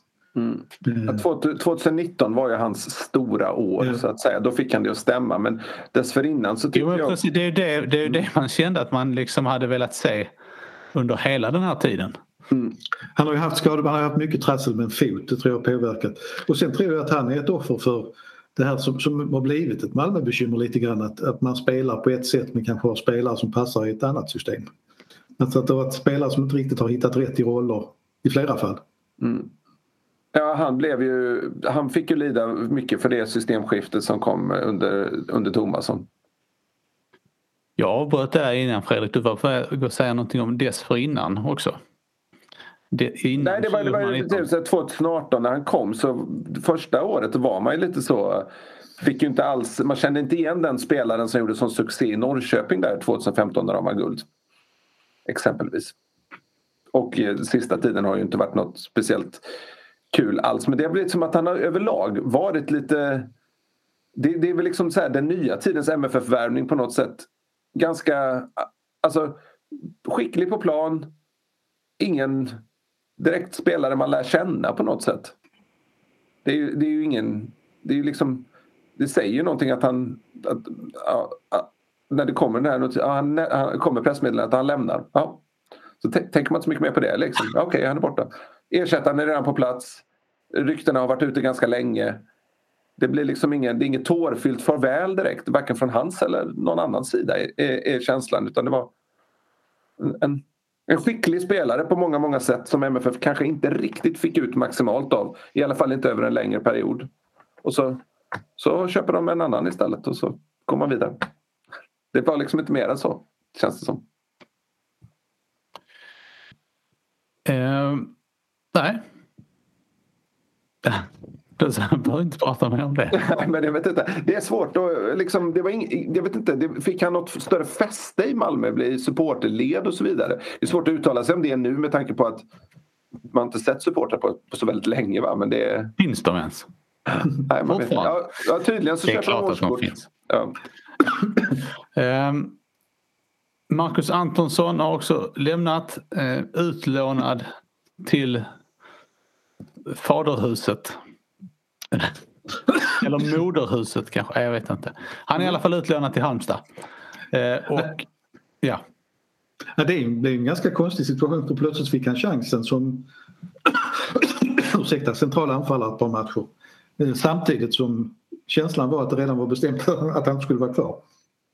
2019 var ju hans stora år så att säga. Då fick han det att stämma, men dessförinnan så tycker jag... Precis, det är det man kände att man liksom hade velat se under hela den här tiden. Han har ju haft skador, han har haft mycket trassel med en fot, det tror jag påverkat. Och sen tror jag att han är ett offer för det här som har blivit ett Malmöbekymmer lite grann, att man spelar på ett sätt men kanske har spelare som passar i ett annat system. Alltså att det har varit spelare som inte riktigt har hittat rätt i roller i flera fall. Ja, han fick ju lida mycket för det systemskiftet som kom under Thomasson. Jag avbröt där innan, Fredrik. Du var på att säga någonting om dessförinnan också. Nej, det var 2018 när han kom, så första året var man ju lite så, fick ju inte alls, man kände inte igen den spelaren som gjorde sån succé i Norrköping där 2015 när de var guld exempelvis. Och sista tiden har ju inte varit något speciellt kul alls, men det har blivit som att han har överlag varit lite, det är väl liksom så här den nya tidens MFF-värvning på något sätt, ganska alltså skicklig på plan, ingen direkt spelare man lär känna på något sätt. Det är ju ingen, det är ju liksom, det säger ju någonting att när det kommer han kommer pressmeddelandet att han lämnar. Ja. Så tänker man inte så mycket mer på det liksom. Okej, han är borta. Ersättaren är redan på plats. Ryktena har varit ute ganska länge. Det blir liksom det är inget tårfyllt farväl direkt, varken från hans eller någon annan sida är känslan, utan det var en skicklig spelare på många, många sätt som MFF kanske inte riktigt fick ut maximalt av. I alla fall inte över en längre period. Och så köper de en annan istället och så går man vidare. Det var liksom inte mer än så, känns det som. Nej. Du behöver inte prata mer om det. Men jag vet inte. Det är svårt att liksom, jag vet inte, fick han något större fäste i Malmö, bli supporterled och så vidare. Det är svårt att uttala sig om det nu med tanke på att man inte sett supportrar på så väldigt länge, va, men det finns de ens? Nej, man vet. Ja, tydligen så köper de årskort. Finns. Ja. Marcus Antonsson har också lämnat, utlånad till faderhuset. Eller moderhuset kanske, jag vet inte. Han är i alla fall utlånad till Halmstad. Och ja. Det blev en ganska konstig situation, för plötsligt fick han chansen som centrala anfallare ett par matcher. Samtidigt som känslan var att det redan var bestämt att han skulle vara kvar.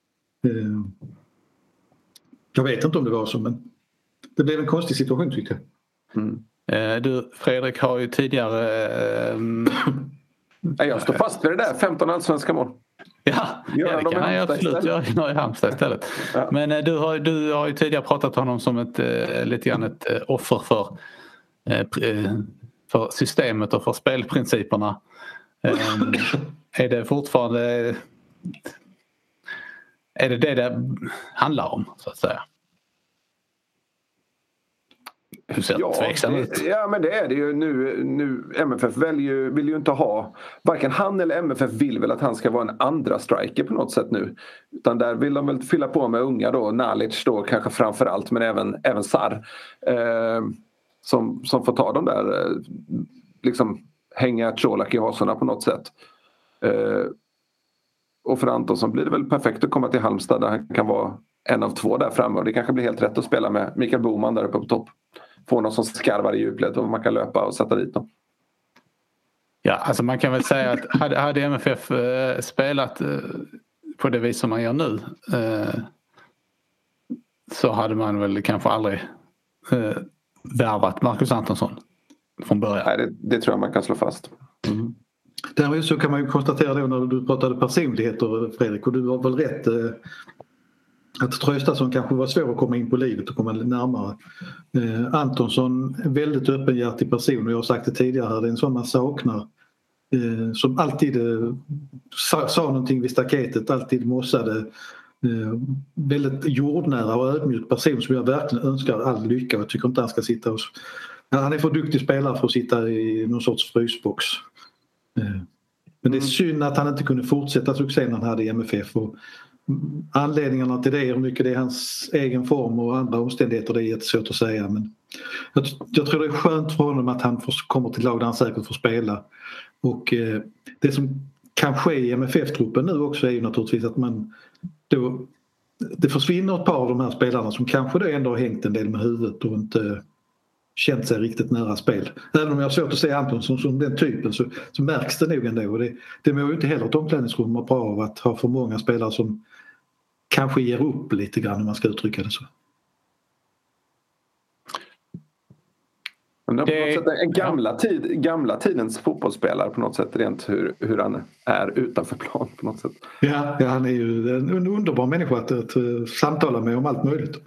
Jag vet inte om det var så, men det blev en konstig situation tycker jag. Du, Fredrik har ju tidigare... Jag står fast vid det där, 15 allsvenska mål. Ja, det kan jag absolut göra i Halmstad istället. Ja. Men du har ju tidigare pratat om honom som lite grann ett offer för systemet och för spelprinciperna. Är det fortfarande... Är det handlar om, så att säga? tveksam ut. Ja, men det är det ju nu MFF vill ju inte ha, varken han eller MFF vill väl att han ska vara en andra striker på något sätt nu, utan där vill de väl fylla på med unga då, Nalic då kanske framförallt, men även Sarr som får ta de där liksom hänga Colak i hasorna på något sätt. Och för Antonsson blir det väl perfekt att komma till Halmstad där han kan vara en av två där framme, och det kanske blir helt rätt att spela med Mikael Boman där uppe på topp. Få någon som skarvar i djupled och man kan löpa och sätta dit dem. Ja, alltså man kan väl säga att hade MFF spelat på det vis som man gör nu så hade man väl kanske aldrig värvat Marcus Antonsson från början. Nej, det tror jag man kan slå fast. Mm. Därmed så kan man ju konstatera då när du pratade personligheter, Fredrik, och du har väl rätt att Traustason kanske var svår att komma in på livet och komma närmare. Antonsson är väldigt öppenhjärtig person, och jag har sagt det tidigare här, det är en sån man saknar som alltid sa någonting vid staketet, alltid mossade, väldigt jordnära och ödmjuk person som jag verkligen önskar all lycka, och jag tycker inte han ska sitta och... Han är för duktig spelare för att sitta i någon sorts frysbox. Men det är synd att han inte kunde fortsätta succén han hade i MFF, och anledningarna till det, hur mycket det är hans egen form och andra omständigheter, det är jättesvårt att säga, men jag tror det är skönt för honom att han kommer till lag där han säkert får spela. Och det som kan ske i MFF-truppen nu också är ju naturligtvis att det försvinner ett par av de här spelarna som kanske då ändå har hängt en del med huvudet och inte känt sig riktigt nära spel. Även om jag har svårt att se Antonsson som den typen, så märks det nog ändå, och det mår ju inte heller ett omklädningsrum vara bra av att ha för många spelare som kanske ger upp lite grann, om man ska uttrycka det så. Men på något sätt en gamla tidens fotbollsspelare på något sätt, rent hur han är utanför plan på något sätt. Ja, han är ju en underbar människa att samtala med om allt möjligt.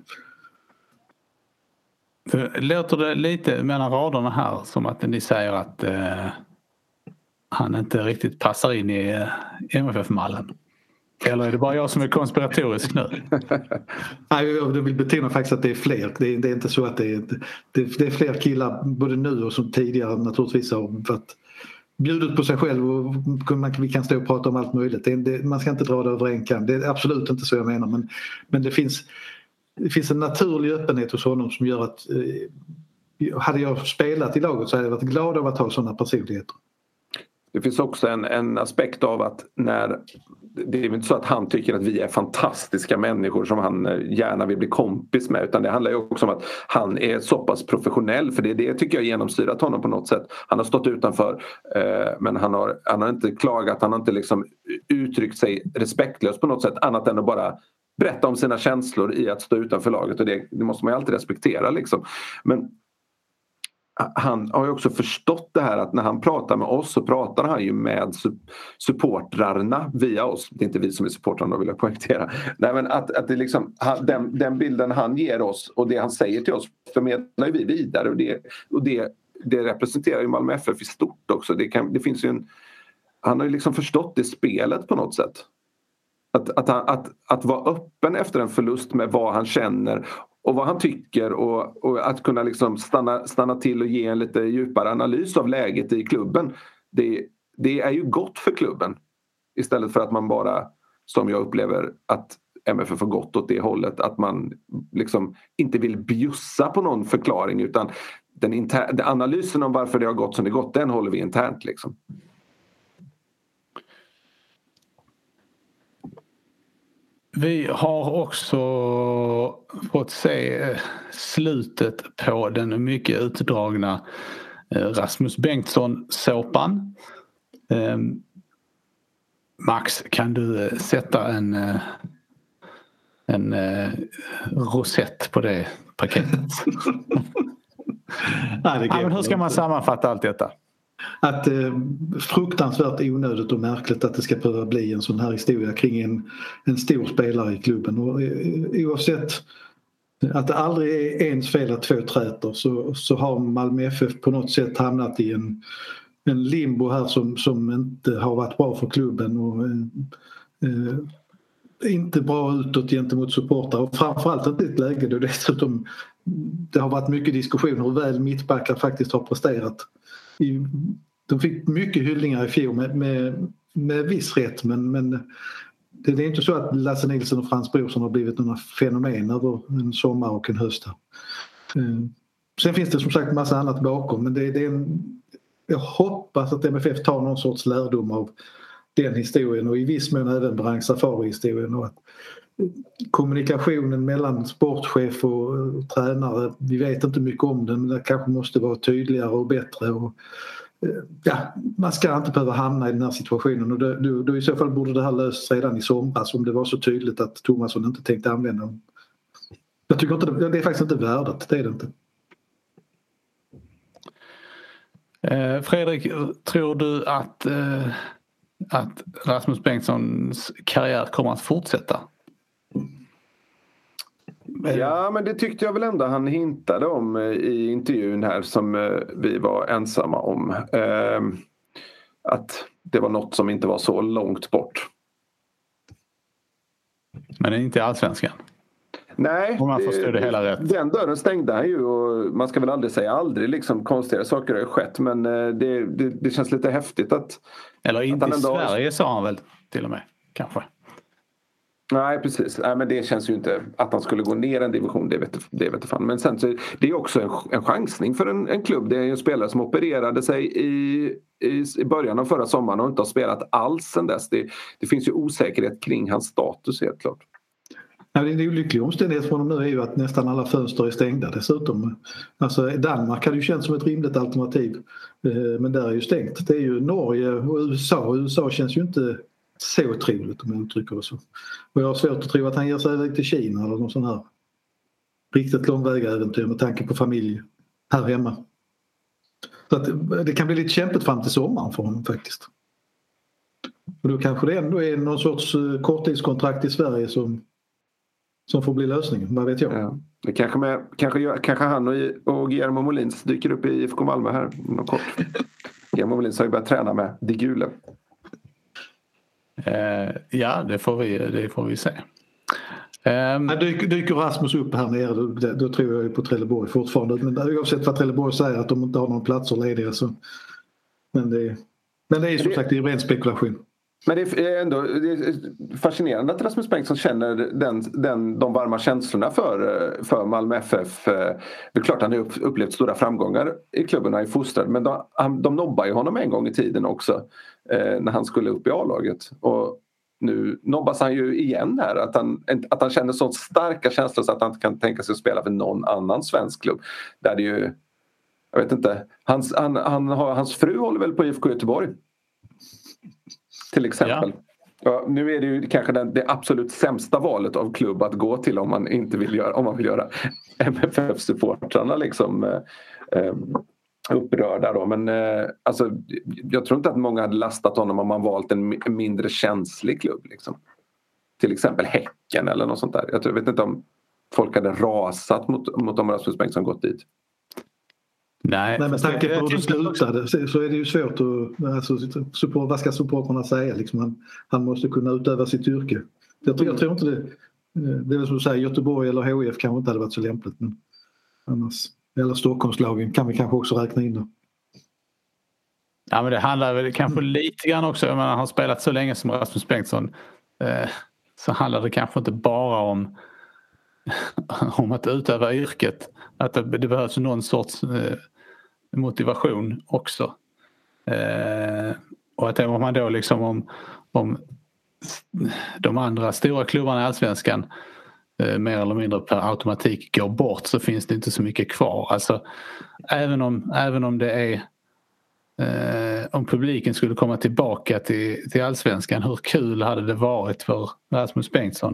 Låter det lite mellan raderna här som att ni säger att han inte riktigt passar in i MFF-mallen? Eller är det bara jag som är konspiratorisk nu? Nej, jag vill betona faktiskt att det är fler. Det är inte så att det är fler killar både nu och som tidigare naturligtvis har varit bjudit på sig själv, och vi kan stå och prata om allt möjligt. Man ska inte dra det över en kam. Det är absolut inte så jag menar, men det finns en naturlig öppenhet hos honom som gör att hade jag spelat i laget så hade jag varit glad av att ha sådana personligheter. Det finns också en aspekt av att det är inte så att han tycker att vi är fantastiska människor som han gärna vill bli kompis med, utan det handlar ju också om att han är så pass professionell, för det tycker jag genomsyrat honom på något sätt. Han har stått utanför, men han har inte klagat, han har inte liksom uttryckt sig respektlöst på något sätt, annat än att bara berätta om sina känslor i att stå utanför laget, och det måste man ju alltid respektera liksom. Men han har ju också förstått det här att när han pratar med oss så pratar han ju med supportrarna via oss. Det är inte vi som är supportrarna, vill jag poängtera. Nej, men att det liksom, den bilden han ger oss och det han säger till oss förmedlar ju vi vidare, och det representerar ju Malmö FF i stort också. Det finns ju han har ju liksom förstått det spelet på något sätt. Att vara öppen efter en förlust med vad han känner och vad han tycker, och att kunna liksom stanna till och ge en lite djupare analys av läget i klubben. Det är ju gott för klubben, istället för att man bara, som jag upplever att MFF har gått åt det hållet, att man liksom inte vill bjussa på någon förklaring, utan den analysen om varför det har gått som det gått, den håller vi internt liksom. Vi har också fått se slutet på den mycket utdragna Rasmus Bengtsson-såpan. Max, kan du sätta en rosett på det paketet? Men hur ska man sammanfatta allt detta? Att fruktansvärt onödigt och märkligt att det ska behöva bli en sån här historia kring en stor spelare i klubben, och oavsett att det aldrig är ens fel att två träter, så har Malmö FF på något sätt hamnat i en limbo här som inte har varit bra för klubben, och inte bra utåt gentemot supportrar, och framförallt inte i ett läge då dessutom det har varit mycket diskussioner hur väl mittbackar faktiskt har presterat. De fick mycket hyllningar i fjol med viss rätt, men det är inte så att Lasse Nilsson och Frans Brorsson har blivit några fenomen över en sommar och en höst. Sen finns det som sagt massa annat bakom, men jag hoppas att MFF tar någon sorts lärdom av den historien och i viss mån även Brang Safari-historien, och att kommunikationen mellan sportchef och tränare, vi vet inte mycket om den, men det kanske måste vara tydligare och bättre, och man ska inte behöva hamna i den här situationen, och då i så fall borde det här lösts redan i somras om det var så tydligt att Thomasson inte tänkte använda dem. Jag tycker inte det är faktiskt inte värdet, det är det inte. Fredrik, tror du att Rasmus Bengtssons karriär kommer att fortsätta? Ja, men det tyckte jag väl ändå han hintade om i intervjun här som vi var ensamma om. Att det var något som inte var så långt bort. Men det är inte allsvenskan? Nej, om man förstår det hela rätt. Den dörren stängde han ju, och man ska väl aldrig säga aldrig, liksom konstiga saker har skett, men det känns lite häftigt att... Eller inte att i Sverige sa han väl till och med, kanske. Nej, precis. Nej, men det känns ju inte att han skulle gå ner en division, det vet fan. Men sen så det är också en chansning för en klubb. Det är en spelare som opererade sig i början av förra sommaren och inte har spelat alls sedan dess. Det finns ju osäkerhet kring hans status, helt klart. Ja, det är en olycklig omständighet för honom nu är ju att nästan alla fönster är stängda dessutom. Alltså Danmark hade ju känts som ett rimligt alternativ, men där är ju stängt. Det är ju Norge och USA. USA känns ju inte så otroligt, om jag uttrycker det så. Och jag har svårt att tro att han ger sig iväg till Kina eller någon sån här riktigt långväga äventyr med tanke på familj här hemma. Så att det kan bli lite kämpigt fram till sommaren för honom faktiskt. Och då kanske det ändå är någon sorts korttidskontrakt i Sverige som får bli lösningen, vad vet jag. Ja. Det kanske han och Guillermo Molins dyker upp i IFK Malmö här någon kort. Guillermo Molins har ju börjat träna med De Gule. Ja, det får vi se. Dyker Rasmus upp här nere, då tror jag ju på Trelleborg fortfarande. Men oavsett vad Trelleborg säger att de inte har någon platser lediga så. Men det är som sagt en ren spekulation. Men det är ändå fascinerande att Rasmus Bengtsson känner de varma känslorna för Malmö FF. Det är klart han har upplevt stora framgångar i klubben, han är fostrad, men de nobbar ju honom en gång i tiden också när han skulle upp i A-laget. Och nu nobbas han ju igen här, att han känner så starka känslor så att han inte kan tänka sig att spela för någon annan svensk klubb. Där det ju, jag vet inte, hans fru håller väl på IFK Göteborg till exempel. Ja, nu är det ju kanske det absolut sämsta valet av klubb att gå till om man vill göra MFF-supportrarna liksom upprörda då. Men alltså, jag tror inte att många hade lastat honom om man valt en mindre känslig klubb liksom. Till exempel Häcken eller något sånt där. Jag vet inte om folk hade rasat mot om Rasmus Bengtsson gått dit. Nej, men tanke på hur det slutade så är det ju svårt att vad ska supporterna säga liksom, han måste kunna utöva sitt yrke. Jag tror inte det är väl som du säger, Göteborg eller HIF kanske inte hade varit så lämpligt, men annars, eller Stockholmslagen kan vi kanske också räkna in då. Ja, men det handlar väl kanske lite grann också, om man har spelat så länge som Rasmus Bengtsson så handlar det kanske inte bara om att utöva yrket, att det behövs någon sorts motivation också. Och att om man då liksom om de andra stora klubbarna i Allsvenskan mer eller mindre per automatik går bort, så finns det inte så mycket kvar. Alltså även om det är om publiken skulle komma tillbaka till Allsvenskan, hur kul hade det varit för Rasmus Bengtsson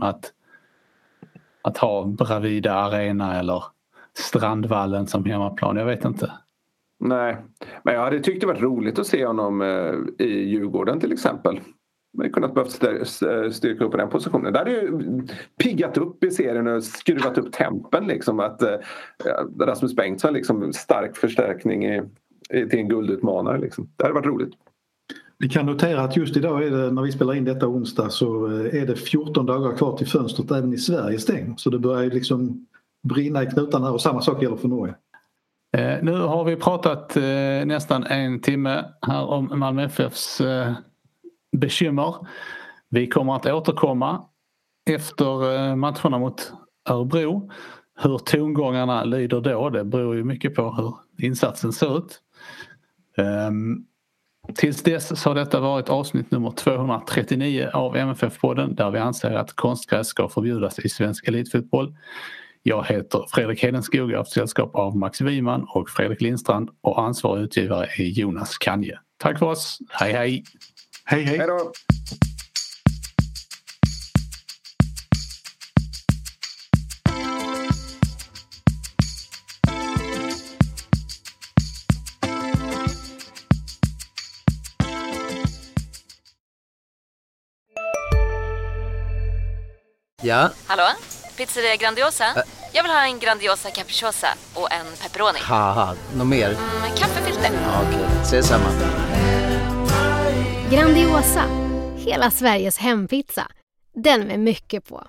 att ha Bravida Arena eller Strandvallen som hemmaplan? Jag vet inte. Nej, men jag hade tyckt det varit roligt att se honom i Djurgården till exempel. Man kunnat behövt styrka upp i den positionen. Där hade ju piggat upp i serien och skruvat upp tempen liksom, att Rasmus Bengtsson liksom stark förstärkning till en guldutmanare liksom. Det hade varit roligt. Vi kan notera att just idag är det, när vi spelar in detta onsdag, så är det 14 dagar kvar till fönstret även i Sverige stäng. Så det börjar liksom brinna i knutarna och samma sak gäller för Norge. Nu har vi pratat nästan 1 timme här om Malmö FFs bekymmer. Vi kommer att återkomma efter matcherna mot Örebro. Hur tongångarna lyder då, det beror ju mycket på hur insatsen ser ut. Tills dess så har detta varit avsnitt nummer 239 av MFF-podden där vi anser att konstgräs ska förbjudas i svensk elitfotboll. Jag heter Fredrik Hedenskog, jag har haft sällskap av Max Wiman och Fredrik Lindstrand och ansvarig utgivare är Jonas Kanje. Tack för oss, hej hej! Hej hej! Hej då! Ja? Hallå? Pizzeria Grandiosa? Jag vill ha en Grandiosa capriciosa och en pepperoni. Haha, något mer? Kaffefilter. Ja, okej, ses samma. Grandiosa, hela Sveriges hempizza. Den med mycket på.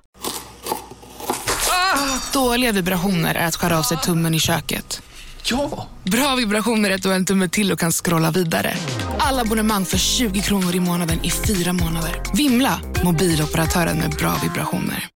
Dåliga vibrationer är att skära av sig tummen i köket. Ja! Bra vibrationer är att du har en tumme till och kan scrolla vidare. Alla abonnemang för 20 kronor i månaden i 4 månader. Vimla, mobiloperatören med bra vibrationer.